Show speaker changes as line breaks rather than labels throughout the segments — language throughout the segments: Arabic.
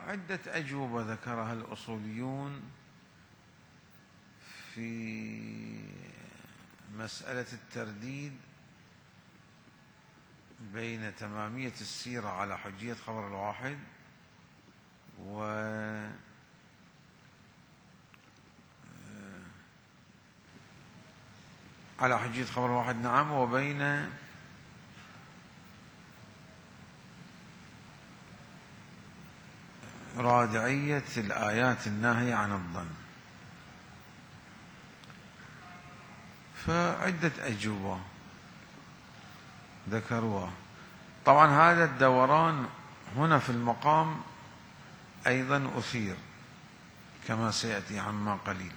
عدة أجوبة ذكرها الأصوليون في مسألة الترديد بين تمامية السيرة على حجية خبر الواحد على حجية خبر الواحد، نعم، وبين رادعية الآيات الناهية عن الظن. فعدة أجوبة ذكروها. طبعا هذا الدوران هنا في المقام أيضا أثير كما سيأتي عما قليل،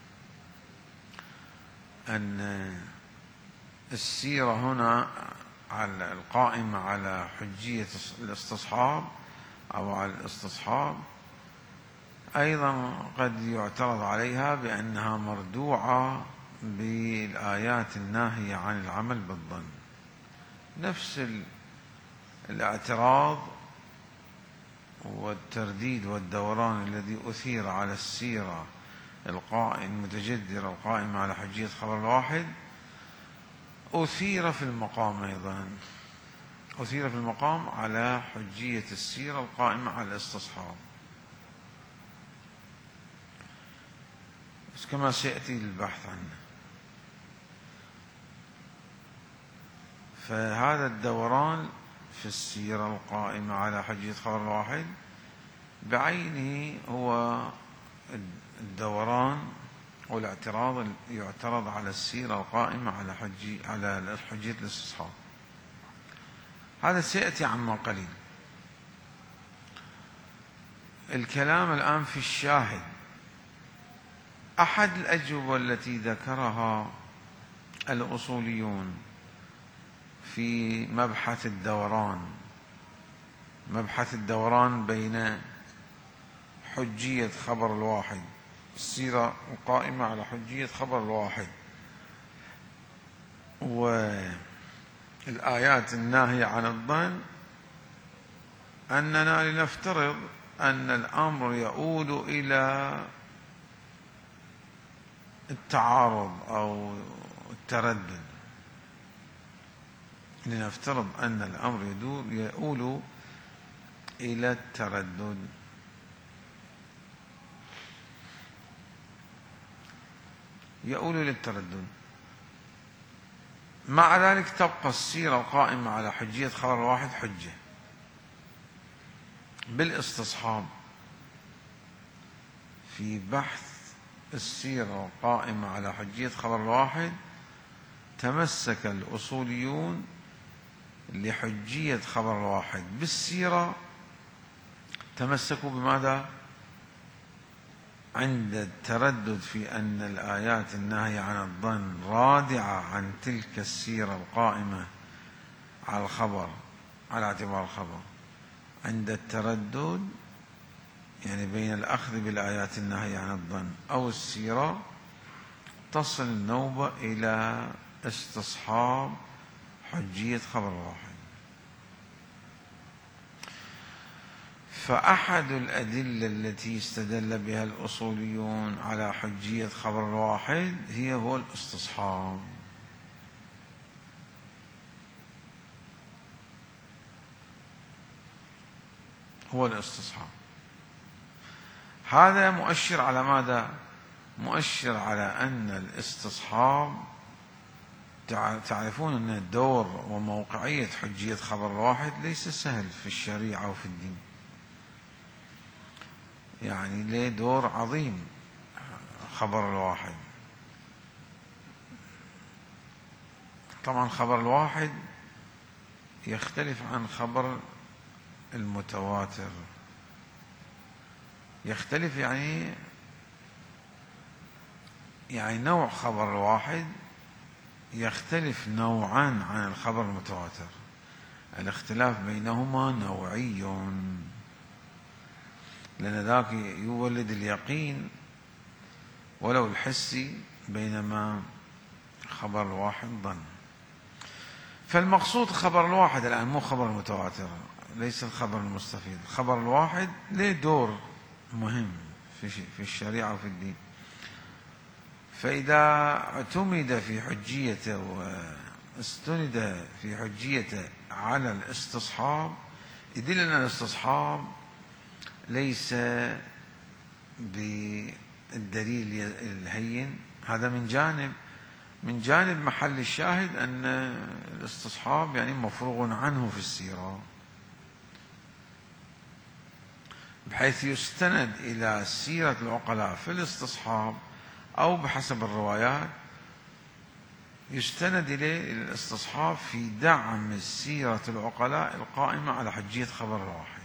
أن السيرة هنا على القائمة على حجية الاستصحاب أو على الاستصحاب أيضا قد يعترض عليها بأنها مردوعة بالآيات الناهية عن العمل بالظن. نفس الاعتراض والترديد والدوران الذي أثير على السيرة المتجدرة القائمة على حجية خبر الواحد أثير في المقام أيضا، أثير في المقام على حجية السيرة القائمة على الاستصحاب، بس كما سيأتي البحث عنه. فهذا الدوران في السيرة القائمة على حجية خبر الواحد بعينه هو الدوران والاعتراض يعترض على السيرة القائمة على حجية الاستصحاب. هذا سيأتي عما قليل. الكلام الآن في الشاهد. أحد الأجوبة التي ذكرها الأصوليون في مبحث الدوران بين حجية خبر الواحد، السيرة القائمة على حجية خبر الواحد، والآيات الناهية عن الظن، أننا لنفترض أن الأمر يؤول إلى التعارض أو التردد. لنفترض أن الأمر يؤول إلى التردد. يؤول إلى التردد. مع ذلك تبقى السيرة القائمة على حجية خبر الواحد حجة بالاستصحاب. في بحث السيرة القائمة على حجية خبر الواحد تمسك الأصوليون لحجية خبر الواحد بالسيرة، تمسكوا بماذا؟ عند التردد في أن الآيات الناهية عن الظن رادعة عن تلك السيرة القائمة على الخبر على اعتبار الخبر، عند التردد يعني بين الأخذ بالآيات الناهية عن الظن أو السيرة، تصل النوبة إلى استصحاب حجية خبر الواحد. فأحد الأدلة التي استدل بها الأصوليون على حجية خبر الواحد هو الاستصحاب. هو الاستصحاب. هذا مؤشر على ماذا؟ مؤشر على أن الاستصحاب، تعرفون أن الدور وموقعية حجية خبر الواحد ليس سهل في الشريعة وفي الدين، يعني له دور عظيم خبر الواحد. طبعا خبر الواحد يختلف عن خبر المتواتر، يختلف يعني نوع خبر الواحد يختلف نوعا عن الخبر المتواتر. الاختلاف بينهما نوعي، لأن ذاك يولد اليقين ولو الحسي، بينما خبر الواحد ظن. فالمقصود خبر الواحد الآن، مو خبر المتواتر. ليس الخبر المستفيض. الخبر الواحد له دور مهم في الشريعة وفي الدين، فإذا اعتمد في حجيته واستند في حجيته على الاستصحاب يدل أن الاستصحاب ليس بالدليل الهين. هذا من جانب محل الشاهد أن الاستصحاب يعني مفروغ عنه في السيرة، بحيث يستند إلى سيرة العقلاء في الاستصحاب، أو بحسب الروايات يستند إليه الاستصحاب في دعم سيرة العقلاء القائمة على حجية خبر الواحد.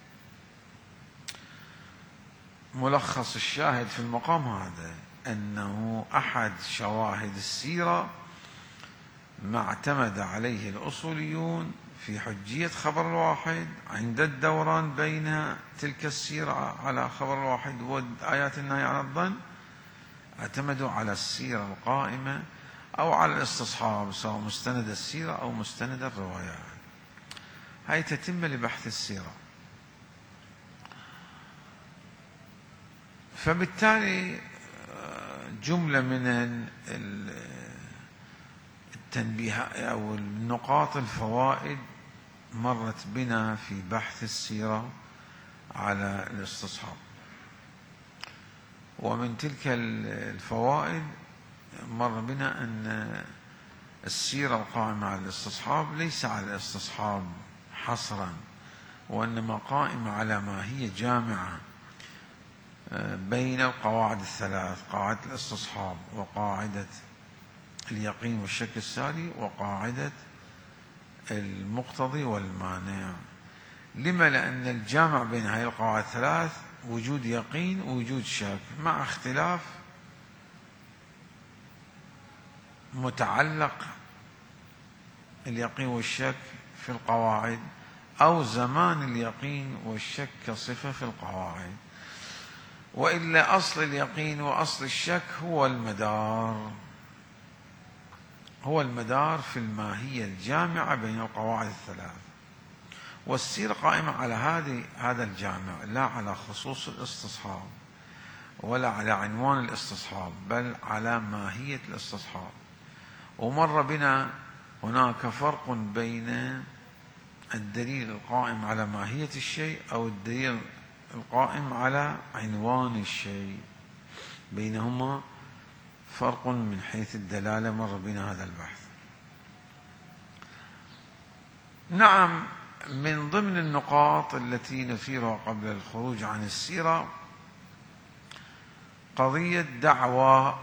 ملخص الشاهد في المقام هذا أنه أحد شواهد السيرة ما اعتمد عليه الأصوليون في حجية خبر الواحد عند الدوران بين تلك السيرة على خبر الواحد وآيات النهي عن الظن، اعتمدوا على السيرة القائمة أو على الاستصحاب، سواء مستند السيرة أو مستند الروايات. هاي تتم لبحث السيرة. فبالتالي جملة من التنبيهات أو النقاط الفوائد مرت بنا في بحث السيرة على الاستصحاب. ومن تلك الفوائد مر بنا أن السيرة القائمة على الاستصحاب ليس على الاستصحاب حصرا، وإنما قائمة على ما هي جامعة بين القواعد الثلاث: قاعدة الاستصحاب، وقاعدة اليقين والشك الساري، وقاعدة المقتضي والمانع. لما؟ لأن الجامع بين هذه القواعد الثلاث وجود يقين ووجود شك، مع اختلاف متعلق اليقين والشك في القواعد، أو زمان اليقين والشك كصفة في القواعد. وإلا أصل اليقين وأصل الشك هو المدار في الماهية الجامعة بين القواعد الثلاث. والسيرة قائمة على هذا الجامع، لا على خصوص الاستصحاب ولا على عنوان الاستصحاب، بل على ماهية الاستصحاب. ومر بنا هناك فرق بين الدليل القائم على ماهية الشيء أو الدليل القائم على عنوان الشيء، بينهما فرق من حيث الدلالة. مر بنا هذا البحث. نعم، من ضمن النقاط التي نثيرها قبل الخروج عن السيرة قضية دعوى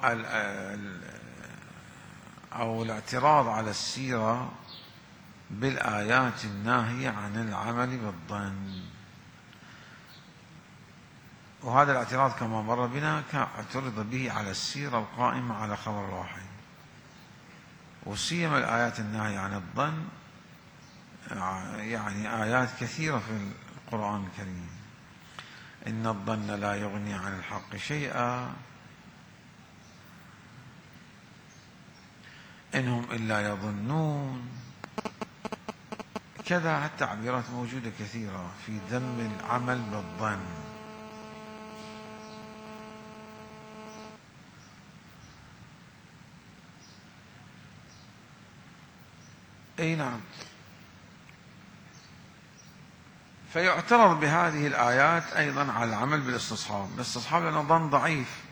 أو الاعتراض على السيرة بالآيات الناهية عن العمل بالظن. وهذا الاعتراض كما مر بنا اعترض به على السيرة القائمة على خبر واحد، وسيما الآيات الناهية عن الظن، يعني آيات كثيرة في القرآن الكريم: إن الظن لا يغني عن الحق شيئا، إنهم إلا يظنون. كذا التعبيرات موجودة كثيرة في ذم العمل بالظن. أي نعم. فيعترض بهذه الآيات أيضا على العمل بالاستصحاب. الاستصحاب لأنه ظن ضعيف.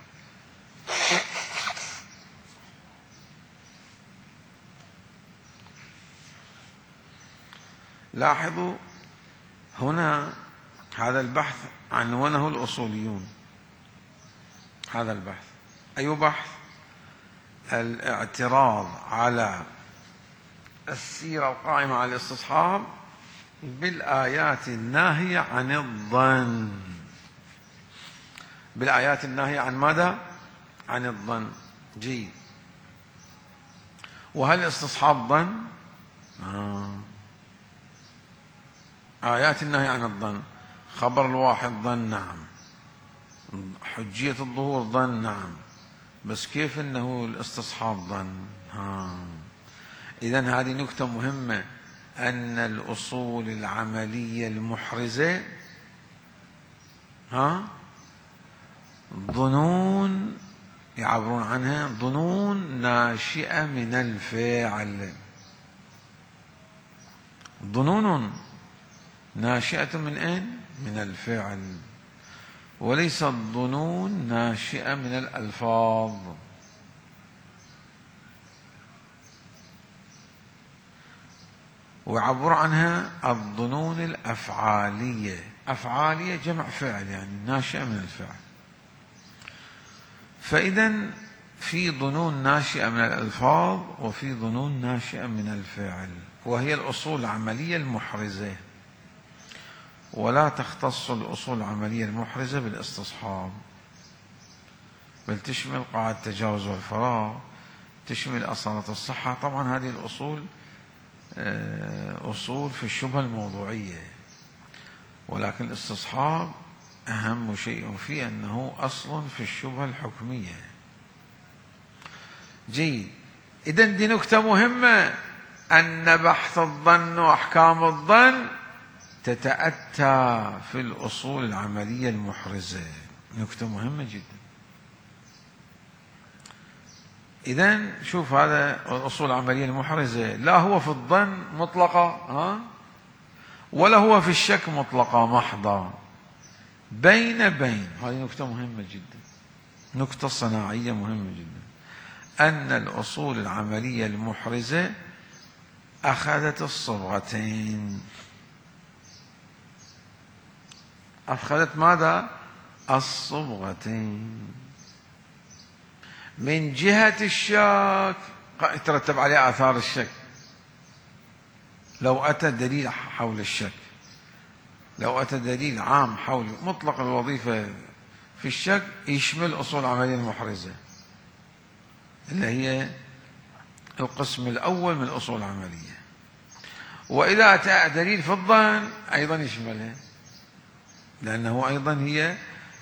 لاحظوا هنا هذا البحث عنونه الأصوليون. هذا البحث أي بحث؟ الاعتراض على السيرة القائمة على الاستصحاب بالآيات الناهية عن الظن. بالآيات الناهية عن ماذا؟ عن الظن. جيد. وهل الاستصحاب ظن؟ آيات النهي عن الظن. خبر الواحد ظن، نعم. حجية الظهور ظن، نعم. بس كيف أنه الاستصحاب ظن؟ إذن هذه نكتة مهمة. أن الأصول العملية المحرزة ظنون، يعبرون عنها ظنون ناشئة من الفعل، ظنون ناشئة من أين؟ من الفعل، وليست ظنون ناشئة من الألفاظ. ويعبر عنها الظنون الأفعالية، أفعالية جمع فعل يعني ناشئة من الفعل. فإذا في ظنون ناشئة من الألفاظ وفي ظنون ناشئة من الفعل، وهي الأصول العملية المحرزة. ولا تختص الأصول العملية المحرزة بالاستصحاب، بل تشمل قاعدة التجاوز والفراغ، تشمل أصالة الصحة. طبعا هذه الأصول أصول في الشبهة الموضوعية، ولكن الاستصحاب أهم شيء فيه أنه أصل في الشبهة الحكمية. جيد. إذن دي نكتة مهمة، أن بحث الظن وأحكام الظن تتأتى في الأصول العملية المحرزة، نكتة مهمة جدا. إذن شوف هذا الأصول العملية المحرزة، لا هو في الظن مطلقة ولا هو في الشك مطلقة محضة، بين هذه نكتة مهمة جدا، نكتة صناعية مهمة جدا، أن الأصول العملية المحرزة أخذت الصبغتين. أخذت ماذا؟ الصبغتين. من جهة الشك يترتب عليه آثار الشك، لو أتى دليل حول الشك، لو أتى دليل عام حول مطلق الوظيفة في الشك يشمل أصول العملية المحرزة اللي هي القسم الأول من الأصول العملية. وإذا أتى دليل في الظن أيضا يشملها، لأنه أيضا هي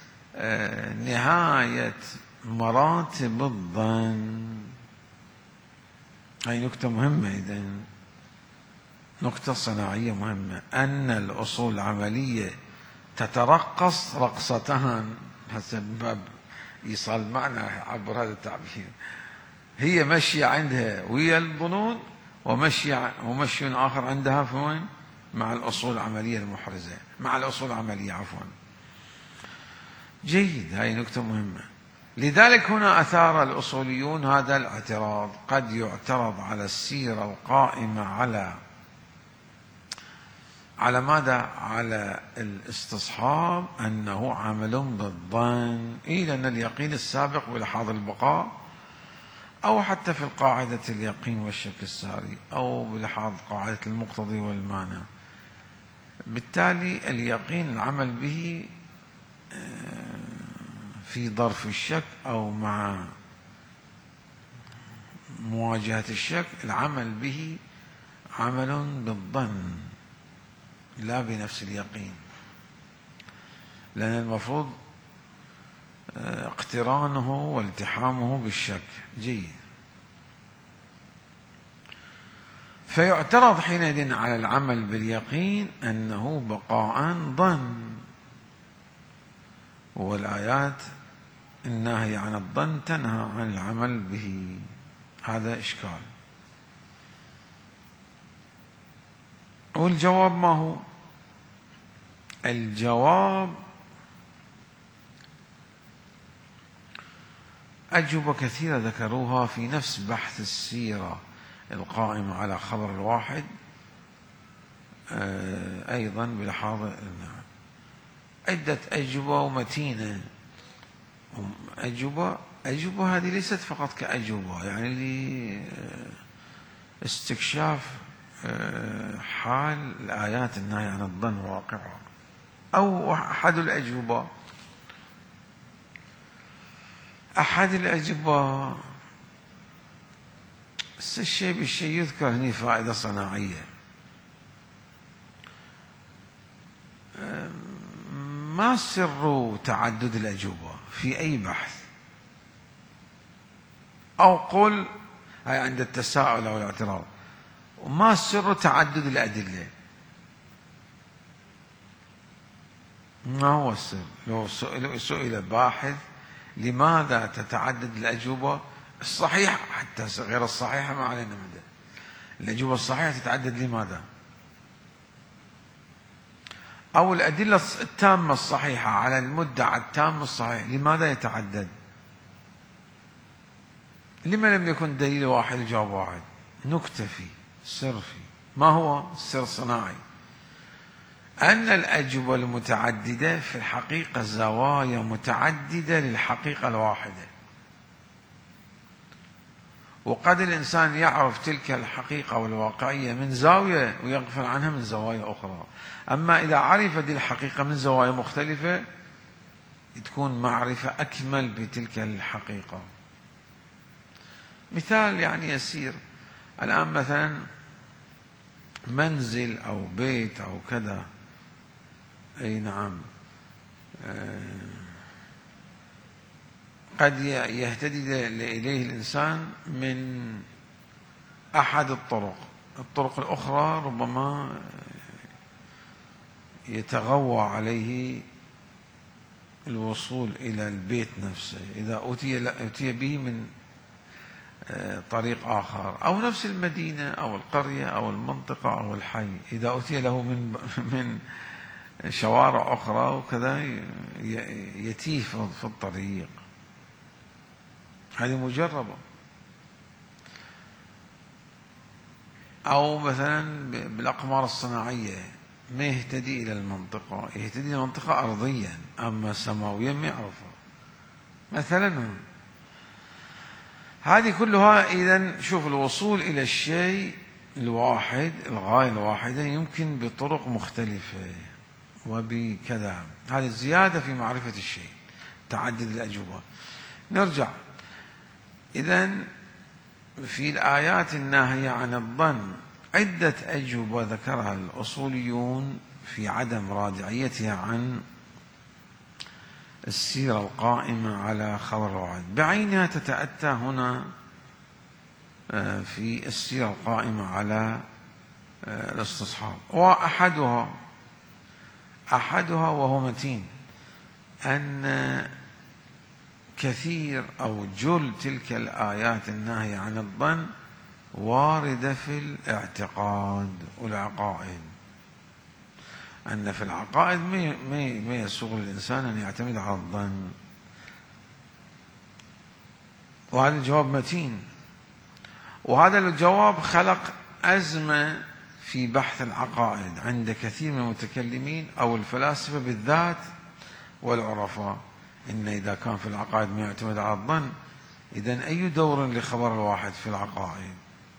نهاية مراتب الظن. هذه نكتة مهمة. إذن نكتة صناعية مهمة، أن الأصول العملية تترقص رقصتان، حسب باب إيصال معنى عبر هذا التعبير، هي مشي عندها ويا الظنون، ومشي آخر عندها في وين؟ مع الأصول العملية المحرزة، مع الأصول العملية عفوا. جيد. هذه نكتة مهمة. لذلك هنا أثار الأصوليون هذا الاعتراض. قد يعترض على السيرة القائمة على ماذا؟ على الاستصحاب أنه عمل بالظن، لأن اليقين السابق بلحاظ البقاء، أو حتى في القاعدة اليقين والشك الساري، أو بلحاظ قاعدة المقتضي والمانع. بالتالي اليقين العمل به في ظرف الشك أو مع مواجهة الشك، العمل به عمل بالظن لا بنفس اليقين، لأن المفروض اقترانه والتحامه بالشك. جيد. فيعترض حينئذ على العمل باليقين أنه بقاء ظن، والآيات الناهية عن الظن تنهى عن العمل به. هذا إشكال. والجواب ما هو؟ الجواب أجوبة كثيرة ذكروها في نفس بحث السيرة القائمة على خبر الواحد، أيضا بلحاظ عدة أجوبة ومتينة. أجوبة هذه ليست فقط كأجوبة، يعني لاستكشاف حال الآيات الناهية عن الظن وواقعها، أو أحد الأجوبة الشيء بالشيء يذكر هنا فائدة صناعية. ما سر تعدد الأجوبة في أي بحث؟ أو قل هاي عند التساؤل أو الاعتراض، وما سر تعدد الأدلة؟ ما هو السر؟ لو سئل باحث لماذا تتعدد الأجوبة الصحيحة، حتى غير الصحيحة ما علينا مدى، الأجوبة الصحيحة تتعدد لماذا؟ أو الأدلة التامة الصحيحة على المدعى التام الصحيح لماذا يتعدد؟ لما لم يكن دليل واحد وجواب واحد؟ نكتفي سر فيه. ما هو السر الصناعي؟ أن الأجوبة المتعددة في الحقيقة زوايا متعددة للحقيقة الواحدة، وقد الإنسان يعرف تلك الحقيقة والواقعية من زاوية ويغفل عنها من زوايا أخرى. أما إذا عرف دي الحقيقة من زوايا مختلفة تكون معرفة أكمل بتلك الحقيقة. مثال يعني يسير، الآن مثلا منزل أو بيت أو كذا، أي نعم، قد يهتدي إليه الإنسان من أحد الطرق الأخرى ربما يتغوى عليه الوصول إلى البيت نفسه إذا أتي به من طريق آخر، أو نفس المدينة أو القرية أو المنطقة أو الحي إذا أتي له من شوارع أخرى وكذا يتيه في الطريق. هذه مجربة. أو مثلا بالأقمار الصناعية ما يهتدي إلى المنطقة، يهتدي إلى المنطقة أرضيا، أما سماويا ما يعرفها مثلا. هذه كلها إذن شوف الوصول إلى الشيء الواحد، الغاية الواحدة، يمكن بطرق مختلفة وبكذا. هذه الزيادة في معرفة الشيء، تعدد الأجوبة. نرجع إذن في الآيات الناهية عن الظن عدة أجوبة ذكرها الأصوليون في عدم رادعيتها عن السيرة القائمة على خبر الوعد، بعينها تتأتى هنا في السيرة القائمة على الاستصحاب. وأحدها وهو متين أن كثير أو جل تلك الآيات الناهية عن الظن واردة في الاعتقاد والعقائد، أن في العقائد ما يسوغ للإنسان أن يعتمد على الظن. وهذا الجواب متين، وهذا الجواب خلق أزمة في بحث العقائد عند كثير من المتكلمين أو الفلاسفة بالذات والعرفاء، إن إذا كان في العقائد ما يعتمد على الظن إذن أي دور لخبر الواحد في العقائد؟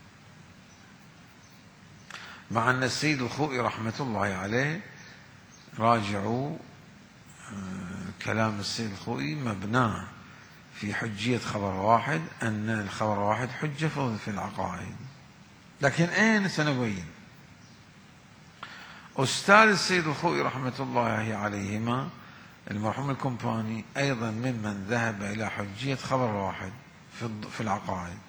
مع أن السيد الخوئي رحمة الله عليه، راجعوا كلام السيد الخوئي مبناه في حجية خبر واحد، أن الخبر واحد حجة في العقائد. لكن أين سنبين؟ أستاذ السيد الخوئي رحمة الله عليهما المرحوم الكومباني أيضا ممن ذهب إلى حجية خبر واحد في العقائد.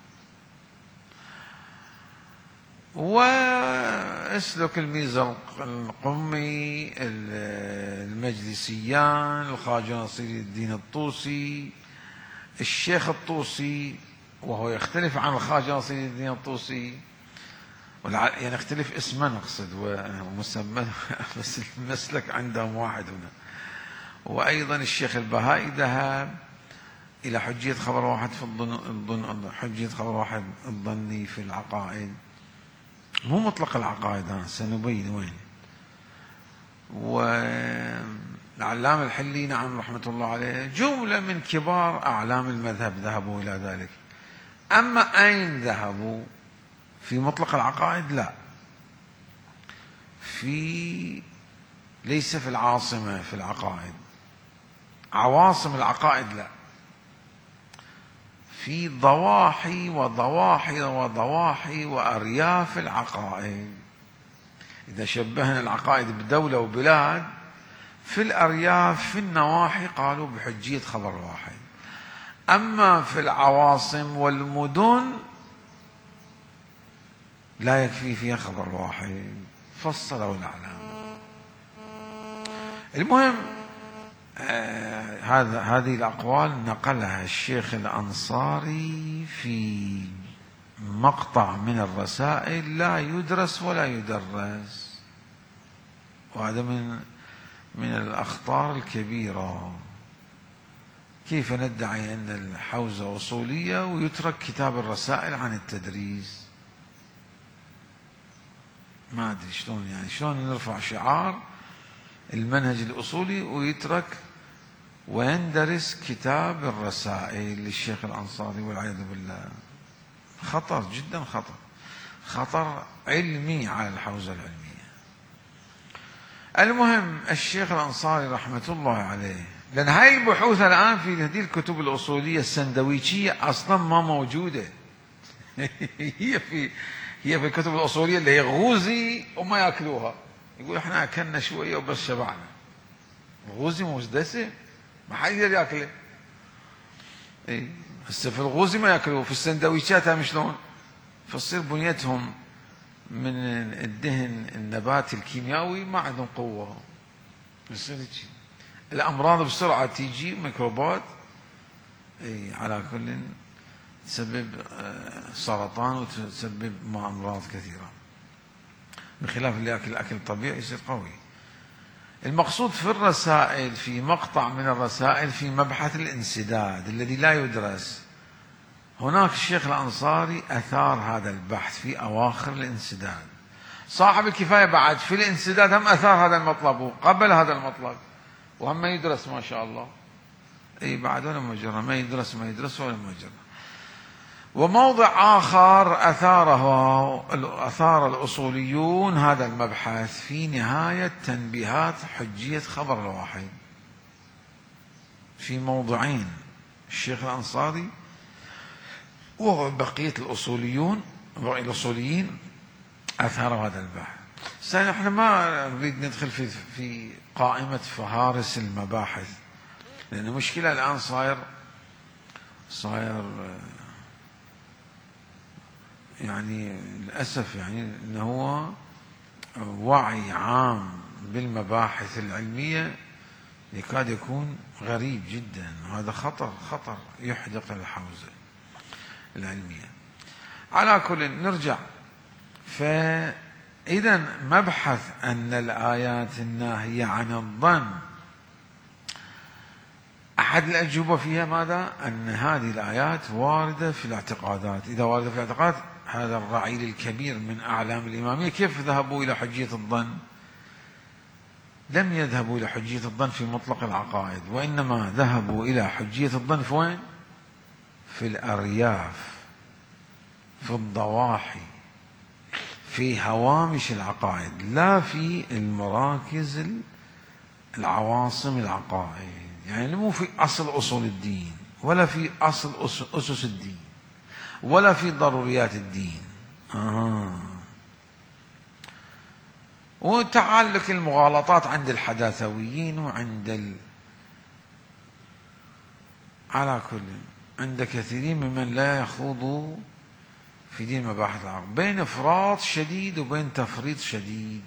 واسلك الميزة القمي، المجلسيان، الخواجة نصير الدين الطوسي، الشيخ الطوسي، وهو يختلف عن الخواجة نصير الدين الطوسي، يعني يختلف اسما أقصد ومسمى، بس المسلك عندهم واحد هنا. وأيضا الشيخ البهائي ذهب إلى حجية خبر واحد في الظن، حجية خبر واحد الظني في العقائد، مو مطلق العقائد، سنبين وين. والعلامة الحلي نعم رحمة الله عليه، جملة من كبار أعلام المذهب ذهبوا إلى ذلك. أما أين ذهبوا في مطلق العقائد؟ لا، ليس في العاصمة في العقائد، عواصم العقائد لا، في ضواحي وأرياف العقائد. إذا شبهنا العقائد بدولة وبلاد، في الأرياف في النواحي قالوا بحجية خبر واحد، أما في العواصم والمدن لا يكفي فيها خبر واحد، فصلوا الأعلام. المهم هذه الأقوال نقلها الشيخ الأنصاري في مقطع من الرسائل لا يدرس ولا يدرس، وهذا من الأخطار الكبيرة. كيف ندعي أن الحوزة أصولية ويترك كتاب الرسائل عن التدريس؟ ما أدري شلون، يعني شلون نرفع شعار المنهج الأصولي ويترك ويندرس كتاب الرسائل للشيخ الأنصاري والعياذ بالله. خطر جدا، خطر علمي على الحوزة العلمية. المهم الشيخ الأنصاري رحمة الله عليه، لأن هاي البحوث الآن في هذه الكتب الأصولية السندويشية أصلا ما موجودة. هي في الكتب الأصولية اللي هي غوزي وما يأكلوها، يقول احنا أكلنا شوية وبس شبعنا. الغوزي مش دسم، ما حد يقدر يأكله. هسه في الغوزي ما يأكلوه، في السندويشات هم شلون؟ فتصير بنيتهم من الدهن النباتي الكيميائي ما عندهم قوة. الأمراض بسرعة تيجي، ميكروبات على كل تسبب سرطان وتسبب أمراض كثيرة، بخلاف اللي يأكل أكل طبيعي يصير قوي. المقصود في الرسائل، في مقطع من الرسائل في مبحث الانسداد الذي لا يدرس، هناك الشيخ الأنصاري أثار هذا البحث في أواخر الانسداد. صاحب الكفاية بعد في الانسداد هم أثار هذا المطلب وقبل هذا المطلب، وهم ما يدرس ما شاء الله. بعد ولا مجرى، ما يدرس ولا مجرى. وموضع آخر أثار الأصوليون هذا المبحث في نهاية تنبيهات حجية خبر الواحد، في موضعين الشيخ الأنصاري وبقية الأصوليين أثاروا هذا البحث. نحن ما نريد ندخل في قائمة فهارس المباحث، لأن المشكلة الآن صاير يعني للأسف يعني أنه هو وعي عام بالمباحث العلمية يكاد يكون غريب جدا، وهذا خطر يحدق الحوزة العلمية. على كل نرجع، فإذا مبحث أن الآيات الناهية عن الظن أحد الأجوبة فيها ماذا؟ أن هذه الآيات واردة في الاعتقادات. إذا واردة في الاعتقاد، هذا الرعيل الكبير من أعلام الإمامية كيف ذهبوا إلى حجية الظن؟ لم يذهبوا إلى حجية الظن في مطلق العقائد، وإنما ذهبوا إلى حجية الظن في وين؟ في الأرياف، في الضواحي، في هوامش العقائد، لا في المراكز العواصم العقائد. يعني مو في أصل الدين، ولا في أصل أسس الدين، ولا في ضروريات الدين. وتعلق المغالطات عند الحداثويين وعند على كل عند كثيرين ممن لا يخوضوا في دين مباحث العقل، بين إفراط شديد وبين تفريط شديد.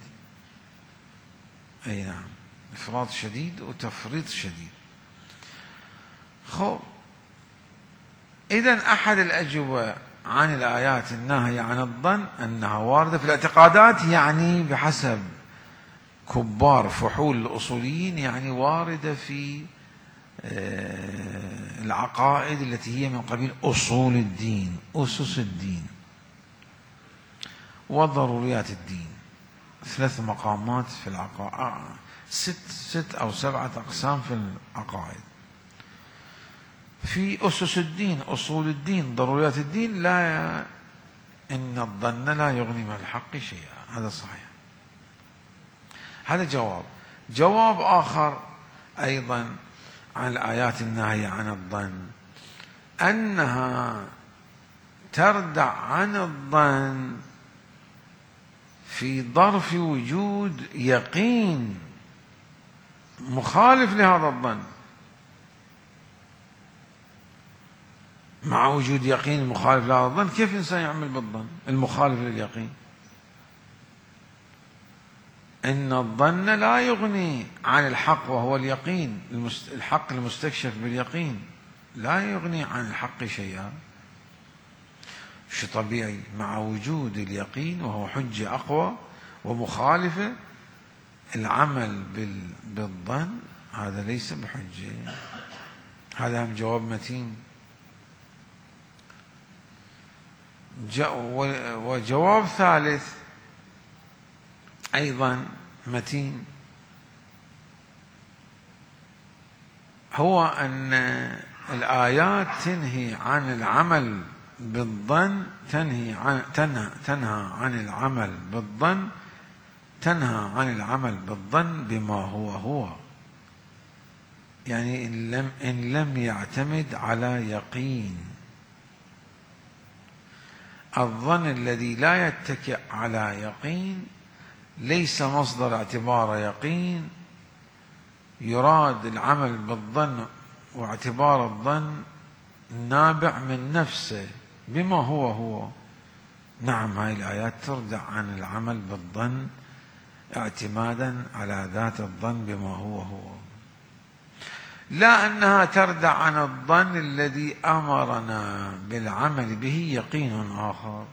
أي نعم، إفراط شديد وتفريط شديد. إذن أحد الأجوبة عن الآيات الناهية عن الظن أنها واردة في الاعتقادات، يعني بحسب كبار فحول الأصوليين يعني واردة في العقائد التي هي من قبيل أصول الدين، أسس الدين وضروريات الدين. 3 مقامات في العقائد، 6 أو 7 أقسام في العقائد. في أسس الدين، أصول الدين، ضروريات الدين، لا إن الظن لا يغني من الحق شيئا. هذا صحيح. هذا جواب آخر أيضا عن الآيات الناهية عن الظن، أنها تردع عن الظن في ظرف وجود يقين مخالف لهذا الظن. مع وجود يقين مخالف لهذا الظن، كيف الإنسان يعمل بالظن المخالف لليقين؟ إن الظن لا يغني عن الحق، وهو اليقين، الحق المستكشف باليقين لا يغني عن الحق شيئا. شو طبيعي مع وجود اليقين وهو حجة أقوى ومخالفة، العمل بالظن هذا ليس بحجة. هذا هم جواب متين. وجواب ثالث أيضا متين، هو أن الآيات تنهي عن العمل بالظن، تنهى عن العمل بالظن، تنهى عن العمل بالظن بما هو يعني إن لم يعتمد على يقين. الظن الذي لا يتكئ على يقين ليس مصدر اعتبار يقين. يراد العمل بالظن واعتبار الظن نابع من نفسه بما هو. نعم، هاي الآيات تردع عن العمل بالظن اعتمادا على ذات الظن بما هو، لا أنها تردع عن الظن الذي أمرنا بالعمل به يقين آخر.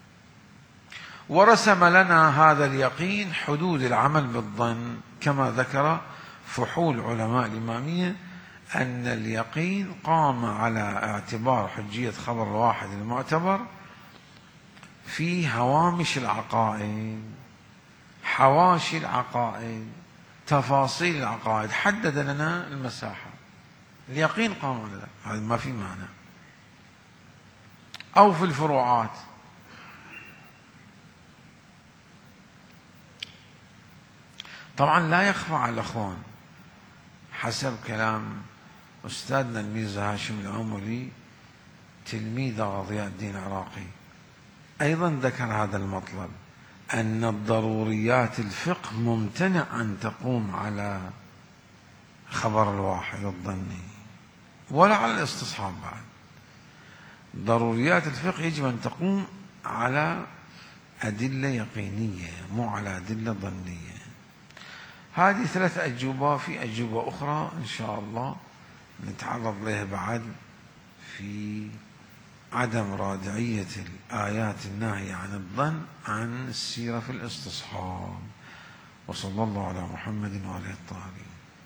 ورسم لنا هذا اليقين حدود العمل بالظن، كما ذكر فحول علماء الإمامية أن اليقين قام على اعتبار حجية خبر الواحد المعتبر في هوامش العقائد، حواشي العقائد، تفاصيل العقائد، حدد لنا المساحة. اليقين قام على ذلك، هذا ما في معنى. أو في الفروعات، طبعا لا يخفى على الأخوان حسب كلام أستاذنا الميرزا هاشم العمري تلميذ ضياء الدين العراقي، أيضا ذكر هذا المطلب، أن الضروريات الفقه ممتنع أن تقوم على خبر الواحد الظني ولا على الاستصحاب بعد. ضروريات الفقه يجب أن تقوم على أدلة يقينية مو على أدلة ظنية. هذه 3 أجوبة. في أجوبة أخرى إن شاء الله نتعرض لها بعد في عدم رادعية الآيات الناهية عن الظن عن السيرة في الاستصحاب. وصلى الله على محمد وعلى آله الطاهرين.